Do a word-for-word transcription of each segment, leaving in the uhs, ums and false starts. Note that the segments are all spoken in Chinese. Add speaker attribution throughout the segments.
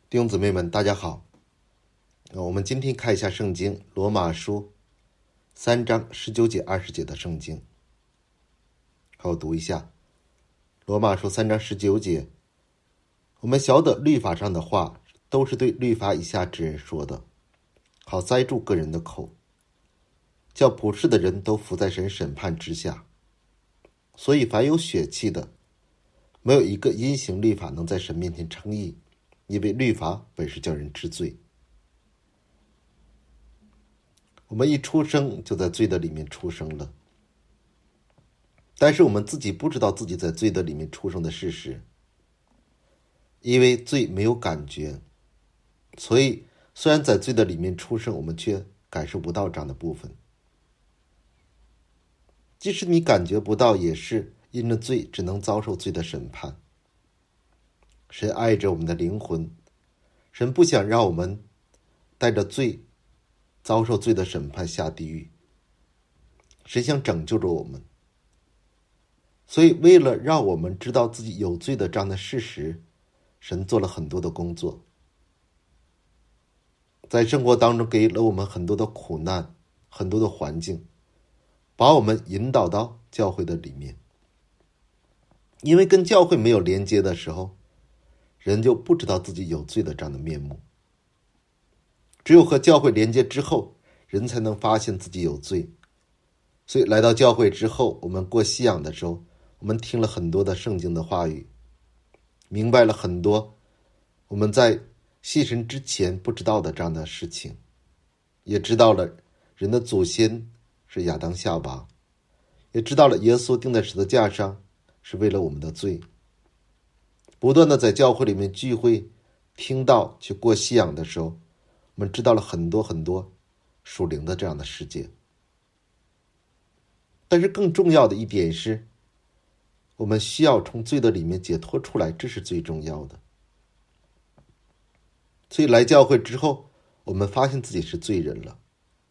Speaker 1: 弟兄姊妹们，大家好。我们今天看一下圣经罗马书三章十九节二十节的圣经。好，我读一下罗马书三章十九节。我们晓得律法上的话都是对律法以下之人说的，好塞住个人的口，叫普世的人都伏在神审判之下。所以凡有血气的，没有一个因行律法能在神面前称义，因为律法本是叫人知罪。我们一出生就在罪的里面出生了，但是我们自己不知道自己在罪的里面出生的事实，因为罪没有感觉，所以虽然在罪的里面出生，我们却感受不到这样的部分。即使你感觉不到，也是因着罪只能遭受罪的审判。神爱着我们的灵魂，神不想让我们带着罪遭受罪的审判下地狱，神想拯救着我们。所以为了让我们知道自己有罪的这样的事实，神做了很多的工作，在生活当中给了我们很多的苦难，很多的环境，把我们引导到教会的里面。因为跟教会没有连接的时候，人就不知道自己有罪的这样的面目。只有和教会连接之后，人才能发现自己有罪。所以来到教会之后，我们过信仰的时候，我们听了很多的圣经的话语，明白了很多我们在信神之前不知道的这样的事情，也知道了人的祖先是亚当夏娃，也知道了耶稣钉在十字架上是为了我们的罪。不断的在教会里面聚会听到去过信仰的时候，我们知道了很多很多属灵的这样的世界。但是更重要的一点是，我们需要从罪的里面解脱出来，这是最重要的。所以来教会之后，我们发现自己是罪人了。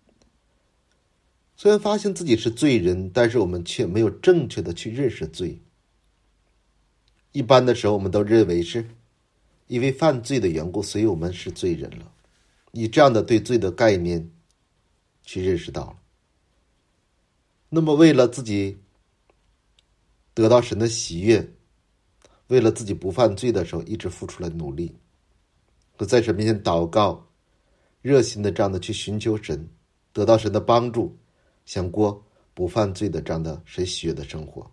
Speaker 1: 虽然发现自己是罪人，但是我们却没有正确的去认识罪。一般的时候，我们都认为是因为犯罪的缘故，所以我们是罪人了，以这样的对罪的概念去认识到了。那么为了自己得到神的喜悦，为了自己不犯罪的时候，一直付出了努力，和在神面前祷告，热心的这样的去寻求神，得到神的帮助，想过不犯罪的这样的神喜悦的生活。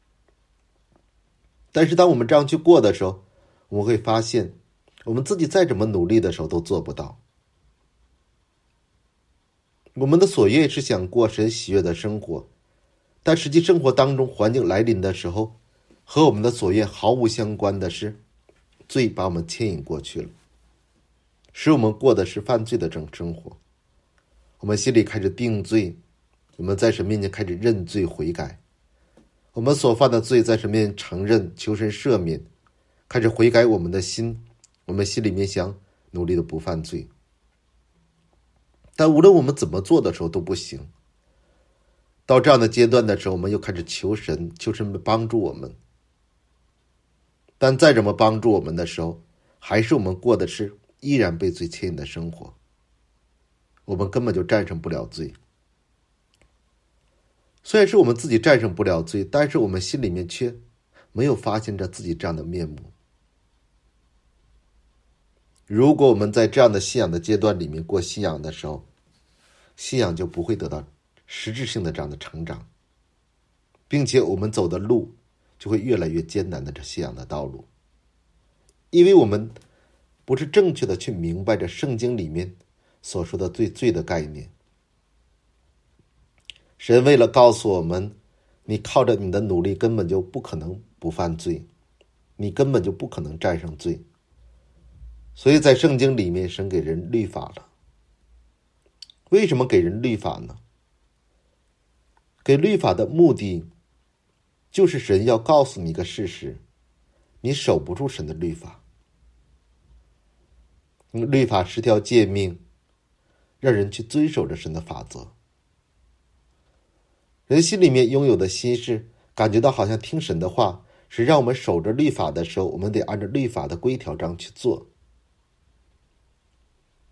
Speaker 1: 但是当我们这样去过的时候，我们会发现我们自己再怎么努力的时候都做不到。我们的所愿是想过神喜悦的生活，但实际生活当中环境来临的时候，和我们的所愿毫无相关的是罪把我们牵引过去了，使我们过的是犯罪的这种生活。我们心里开始定罪，我们在神面前开始认罪悔改，我们所犯的罪在神面前承认，求神赦免，开始悔改我们的心，我们心里面想努力的不犯罪。但无论我们怎么做的时候都不行。到这样的阶段的时候，我们又开始求神，求神帮助我们。但再怎么帮助我们的时候，还是我们过的是依然被罪牵引的生活，我们根本就战胜不了罪。虽然是我们自己战胜不了罪，但是我们心里面却没有发现着自己这样的面目。如果我们在这样的信仰的阶段里面过信仰的时候，信仰就不会得到实质性的这样的成长，并且我们走的路就会越来越艰难的这信仰的道路。因为我们不是正确的去明白着圣经里面所说的对罪的概念。神为了告诉我们，你靠着你的努力根本就不可能不犯罪，你根本就不可能战胜罪。所以在圣经里面，神给人律法了。为什么给人律法呢？给律法的目的就是神要告诉你一个事实，你守不住神的律法。律法十条诫命，让人去遵守着神的法则。人心里面拥有的心是感觉到好像听神的话，是让我们守着律法的时候，我们得按照律法的规条这样去做。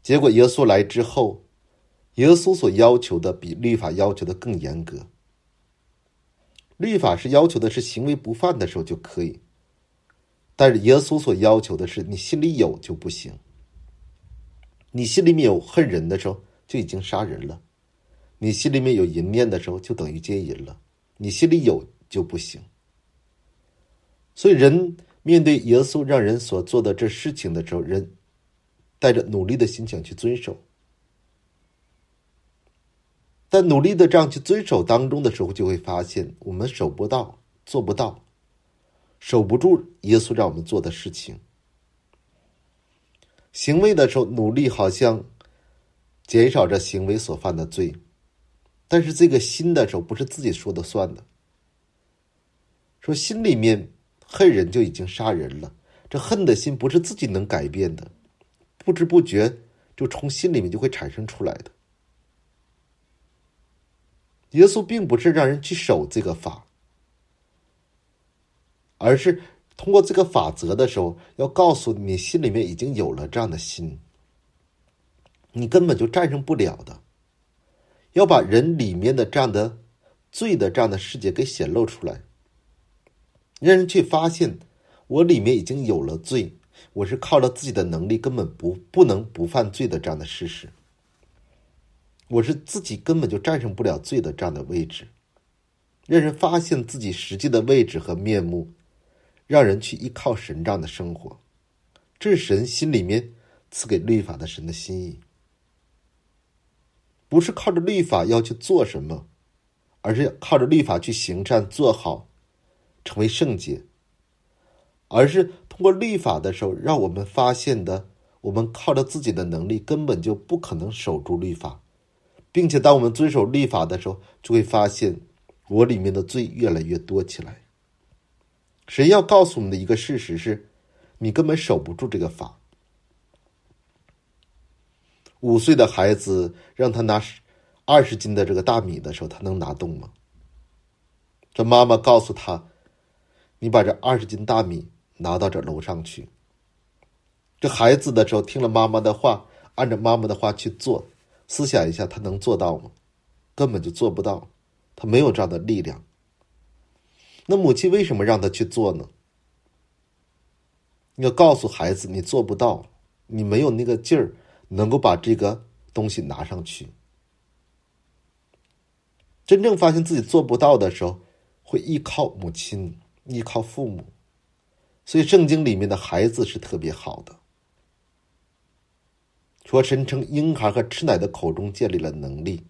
Speaker 1: 结果耶稣来之后，耶稣所要求的比律法要求的更严格。律法是要求的是行为不犯的时候就可以，但是耶稣所要求的是你心里有就不行。你心里面有恨人的时候就已经杀人了，你心里面有淫念的时候就等于奸淫了，你心里有就不行。所以人面对耶稣让人所做的这事情的时候，人带着努力的心情去遵守，但努力的这样去遵守当中的时候，就会发现我们守不到，做不到，守不住耶稣让我们做的事情。行为的时候努力好像减少着行为所犯的罪，但是这个心的时候不是自己说的算的。说心里面恨人就已经杀人了，这恨的心不是自己能改变的，不知不觉就从心里面就会产生出来的。耶稣并不是让人去守这个法，而是通过这个法则的时候，要告诉你心里面已经有了这样的心，你根本就战胜不了的。要把人里面的这样的罪的这样的世界给显露出来，让人去发现我里面已经有了罪，我是靠了自己的能力根本不不能不犯罪的这样的事实，我是自己根本就战胜不了罪的这样的位置，让人发现自己实际的位置和面目，让人去依靠神这样的生活。这是神心里面赐给律法的神的心意，不是靠着律法要去做什么，而是靠着律法去行善做好，成为圣洁，而是通过律法的时候让我们发现的，我们靠着自己的能力根本就不可能守住律法，并且当我们遵守律法的时候，就会发现我里面的罪越来越多起来。神要告诉我们的一个事实是，你根本守不住这个法。五岁的孩子让他拿二十斤的这个大米的时候，他能拿动吗？这妈妈告诉他，你把这二十斤大米拿到这楼上去。这孩子的时候听了妈妈的话，按照妈妈的话去做，思想一下他能做到吗？根本就做不到，他没有这样的力量。那母亲为什么让他去做呢？要告诉孩子，你做不到，你没有那个劲儿能够把这个东西拿上去。真正发现自己做不到的时候，会依靠母亲，依靠父母。所以圣经里面的孩子是特别好的，说神称婴孩和吃奶的口中建立了能力。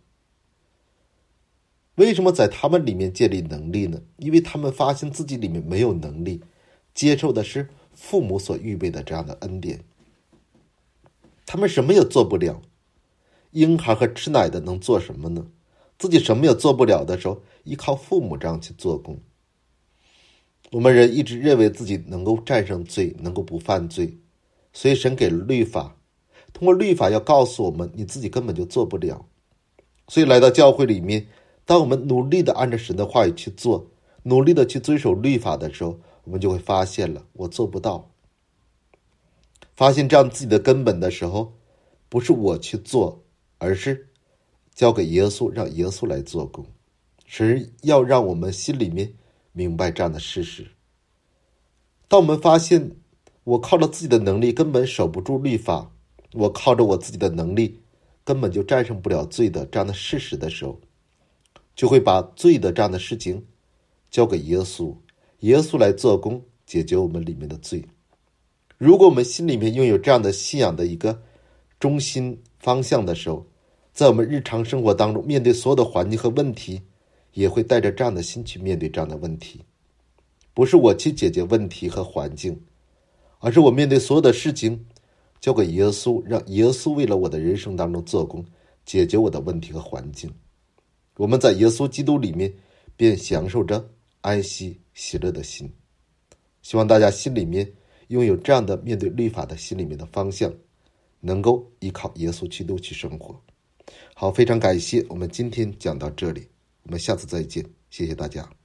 Speaker 1: 为什么在他们里面建立能力呢？因为他们发现自己里面没有能力，接受的是父母所预备的这样的恩典。他们什么也做不了，婴孩和吃奶的能做什么呢？自己什么也做不了的时候，依靠父母这样去做工。我们人一直认为自己能够战胜罪，能够不犯罪，所以神给了律法，通过律法要告诉我们，你自己根本就做不了。所以来到教会里面，当我们努力的按照神的话语去做，努力的去遵守律法的时候，我们就会发现了我做不到。发现这样自己的根本的时候，不是我去做，而是交给耶稣，让耶稣来做工。神要让我们心里面明白这样的事实。当我们发现我靠着自己的能力根本守不住律法，我靠着我自己的能力根本就战胜不了罪的这样的事实的时候，就会把罪的这样的事情交给耶稣，耶稣来做工，解决我们里面的罪。如果我们心里面拥有这样的信仰的一个中心方向的时候，在我们日常生活当中面对所有的环境和问题，也会带着这样的心去面对这样的问题。不是我去解决问题和环境，而是我面对所有的事情交给耶稣，让耶稣为了我的人生当中做工，解决我的问题和环境。我们在耶稣基督里面便享受着安息喜乐的心。希望大家心里面拥有这样的面对律法的心里面的方向，能够依靠耶稣基督去生活。好，非常感谢，我们今天讲到这里，我们下次再见，谢谢大家。